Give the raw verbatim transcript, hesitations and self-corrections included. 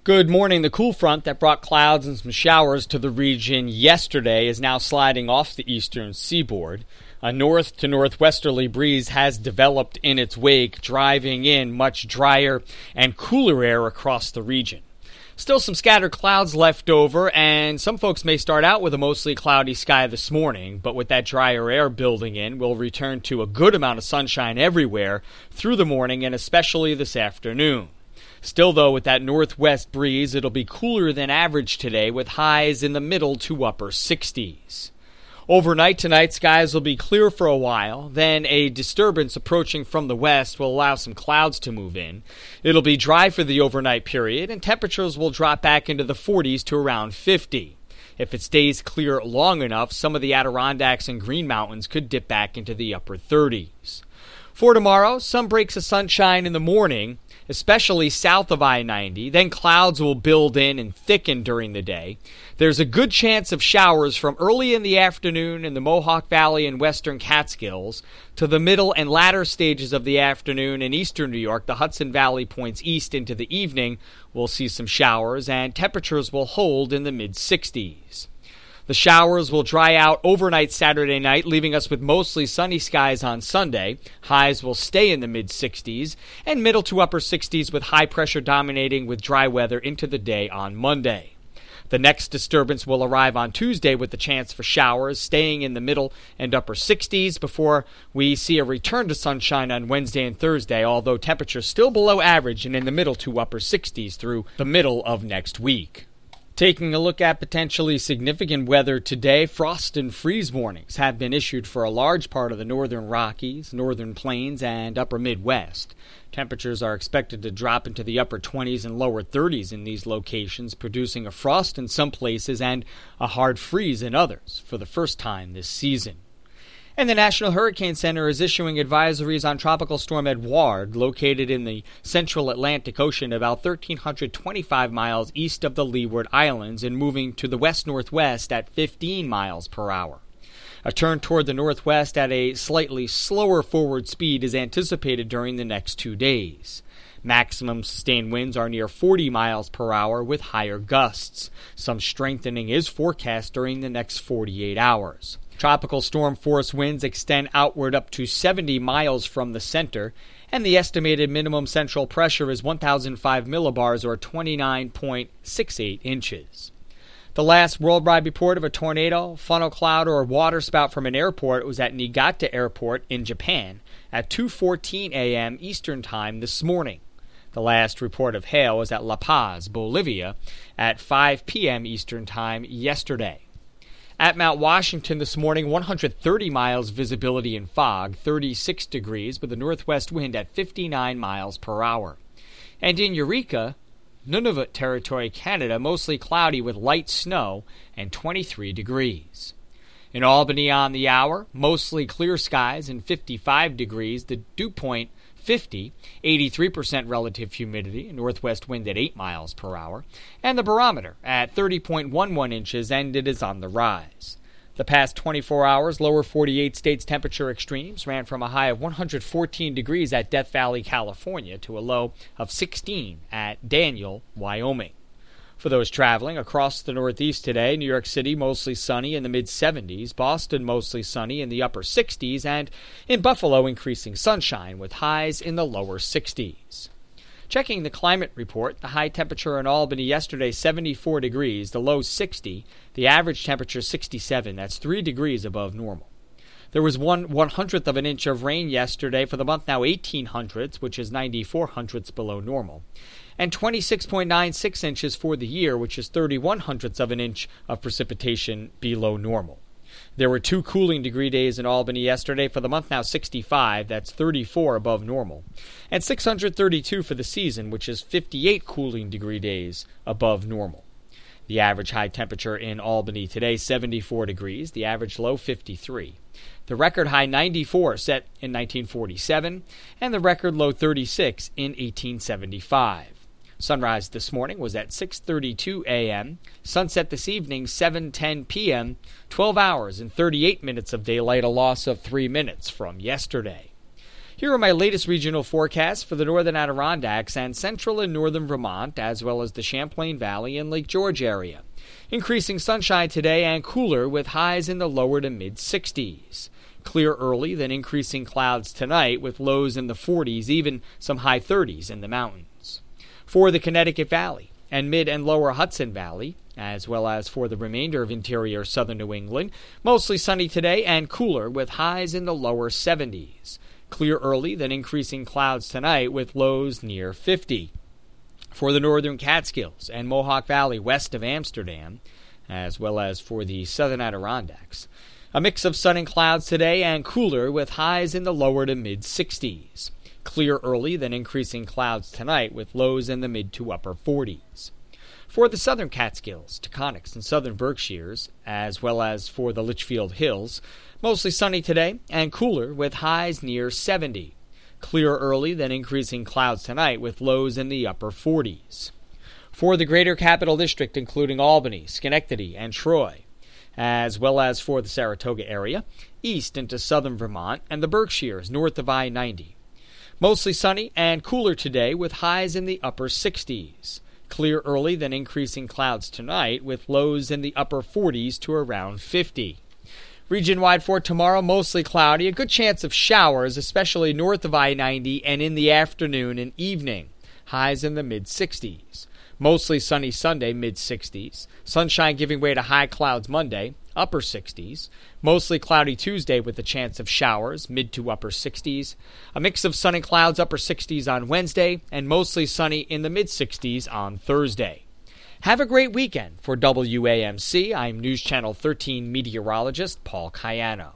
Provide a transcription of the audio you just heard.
Good morning. The cool front that brought clouds and some showers to the region yesterday is now sliding off the eastern seaboard. A north to northwesterly breeze has developed in its wake, driving in much drier and cooler air across the region. Still some scattered clouds left over, and some folks may start out with a mostly cloudy sky this morning, but with that drier air building in, we'll return to a good amount of sunshine everywhere through the morning and especially this afternoon. Still, though, with that northwest breeze, it'll be cooler than average today with highs in the middle to upper sixties. Overnight tonight, skies will be clear for a while. Then a disturbance approaching from the west will allow some clouds to move in. It'll be dry for the overnight period, and temperatures will drop back into the forties to around fifty. If it stays clear long enough, some of the Adirondacks and Green Mountains could dip back into the upper thirties. For tomorrow, some breaks of sunshine in the morning, especially south of I ninety. Then clouds will build in and thicken during the day. There's a good chance of showers from early in the afternoon in the Mohawk Valley and western Catskills to the middle and latter stages of the afternoon in eastern New York. The Hudson Valley points east into the evening. We'll see some showers, and temperatures will hold in the mid-sixties. The showers will dry out overnight Saturday night, leaving us with mostly sunny skies on Sunday. Highs will stay in the mid-sixties and middle to upper sixties with high pressure dominating with dry weather into the day on Monday. The next disturbance will arrive on Tuesday with the chance for showers, staying in the middle and upper sixties before we see a return to sunshine on Wednesday and Thursday, although temperatures still below average and in the middle to upper sixties through the middle of next week. Taking a look at potentially significant weather today, frost and freeze warnings have been issued for a large part of the northern Rockies, northern Plains, and upper Midwest. Temperatures are expected to drop into the upper twenties and lower thirties in these locations, producing a frost in some places and a hard freeze in others for the first time this season. And the National Hurricane Center is issuing advisories on Tropical Storm Edouard, located in the central Atlantic Ocean about one thousand three hundred twenty-five miles east of the Leeward Islands and moving to the west-northwest at fifteen miles per hour. A turn toward the northwest at a slightly slower forward speed is anticipated during the next two days. Maximum sustained winds are near forty miles per hour with higher gusts. Some strengthening is forecast during the next forty-eight hours. Tropical storm force winds extend outward up to seventy miles from the center, and the estimated minimum central pressure is one thousand five millibars or twenty-nine point six eight inches. The last worldwide report of a tornado, funnel cloud, or waterspout from an airport was at Niigata Airport in Japan at two fourteen a.m. Eastern Time this morning. The last report of hail was at La Paz, Bolivia, at five p.m. Eastern Time yesterday. At Mount Washington this morning, one hundred thirty miles visibility in fog, thirty-six degrees, with a northwest wind at fifty-nine miles per hour. And in Eureka, Nunavut Territory, Canada, mostly cloudy with light snow and twenty-three degrees. In Albany on the hour, mostly clear skies and fifty-five degrees, the dew point fifty, eighty-three percent relative humidity, northwest wind at eight miles per hour, and the barometer at thirty point one one inches, and it is on the rise. The past twenty-four hours, lower forty-eight states temperature extremes ran from a high of one hundred fourteen degrees at Death Valley, California, to a low of sixteen at Daniel, Wyoming. For those traveling across the Northeast today, New York City mostly sunny in the mid-seventies, Boston mostly sunny in the upper sixties, and in Buffalo increasing sunshine with highs in the lower sixties. Checking the climate report, the high temperature in Albany yesterday, seventy-four degrees, the low sixty, the average temperature sixty-seven, that's three degrees above normal. There was one one-hundredth of an inch of rain yesterday, for the month now eighteen hundredths, which is ninety-four hundredths below normal, and twenty-six point nine six inches for the year, which is thirty-one hundredths of an inch of precipitation below normal. There were two cooling degree days in Albany yesterday, for the month now sixty-five, that's thirty-four above normal, and six hundred thirty-two for the season, which is fifty-eight cooling degree days above normal. The average high temperature in Albany today, seventy-four degrees, the average low fifty-three. The record high ninety-four set in nineteen forty-seven, and the record low thirty-six in eighteen seventy-five. Sunrise this morning was at six thirty-two a.m. Sunset this evening, seven ten p.m., twelve hours and thirty-eight minutes of daylight, a loss of three minutes from yesterday. Here are my latest regional forecasts for the northern Adirondacks and central and northern Vermont, as well as the Champlain Valley and Lake George area. Increasing sunshine today and cooler with highs in the lower to mid-sixties. Clear early, then increasing clouds tonight with lows in the forties, even some high thirties in the mountains. For the Connecticut Valley and mid and lower Hudson Valley, as well as for the remainder of interior southern New England, mostly sunny today and cooler with highs in the lower seventies. Clear early, then increasing clouds tonight with lows near fifty. For the northern Catskills and Mohawk Valley west of Amsterdam, as well as for the southern Adirondacks, a mix of sun and clouds today and cooler with highs in the lower to mid-sixties. Clear early, then increasing clouds tonight with lows in the mid to upper forties. For the southern Catskills, Taconics, and southern Berkshires, as well as for the Litchfield Hills, mostly sunny today and cooler with highs near seventy. Clear early, then increasing clouds tonight with lows in the upper forties. For the greater Capital District, including Albany, Schenectady, and Troy, as well as for the Saratoga area, east into southern Vermont, and the Berkshires north of I ninety. Mostly sunny and cooler today with highs in the upper sixties. Clear early, then increasing clouds tonight with lows in the upper forties to around fifty. Region-wide for tomorrow, mostly cloudy, a good chance of showers, especially north of I ninety and in the afternoon and evening. Highs in the mid-sixties. Mostly sunny Sunday, mid-sixties. Sunshine giving way to high clouds Monday, upper sixties. Mostly cloudy Tuesday with a chance of showers, mid to upper sixties. A mix of sun and clouds, upper sixties on Wednesday, and mostly sunny in the mid-sixties on Thursday. Have a great weekend. For W A M C, I'm News Channel thirteen meteorologist Paul Cayano.